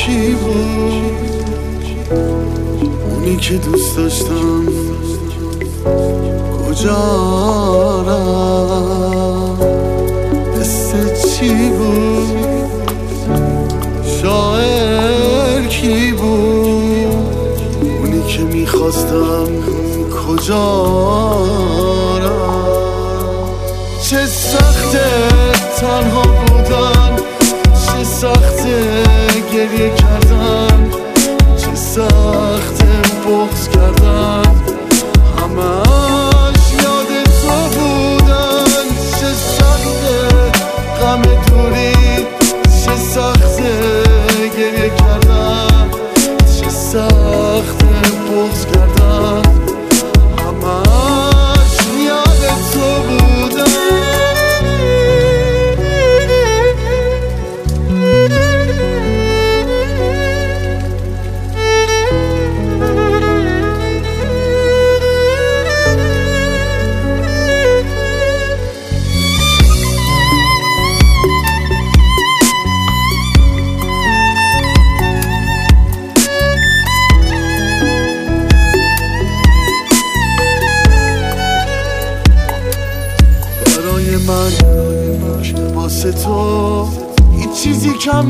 کی بود اونی که دوست داشتم کجا رفت؟ قصه چی بود؟ شاعر کی بود اونی که میخواستم کجا رفت؟ چه سخته تنها بودن، چه سخته گریه کردن، چه سخته بغض کردن، همش یاد تو بودن. چه سخته غم دوری، چه سخته گریه کردن، چه سخته بغض کردن، همش یاد تو بودن. من که واسه تو هیچ چیزی کم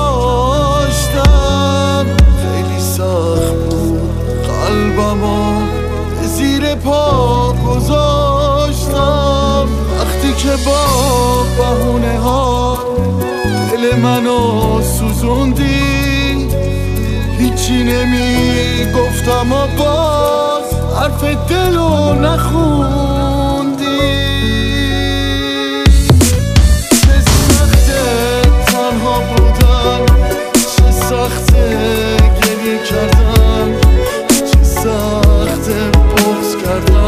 نذاشتم، خیلی سخت بود قلبمو زیر پا گذاشتم. وقتی که با بهونه ها دل منو سوزوندی، هیچی نمی گفتم و باز حرف دلو نخوندی. چه سخته گریه کردن، چه سخته بغض کردن،